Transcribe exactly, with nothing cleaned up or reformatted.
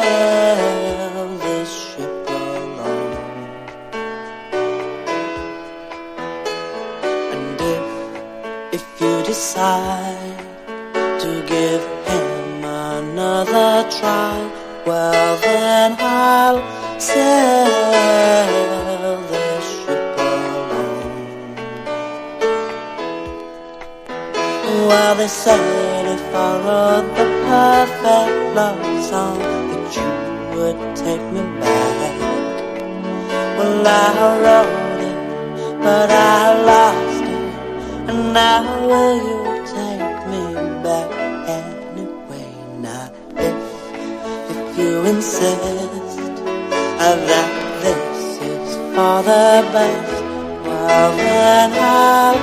this ship alone. And if, if you decide to give him another try, well then I'll sail this ship alone. Well, they said if I wrote the perfect love song that you would take me back. Well, I wrote it, but I lost it, and now will you take me back anyway? Now if, if you insist that this is for the best, well then I'll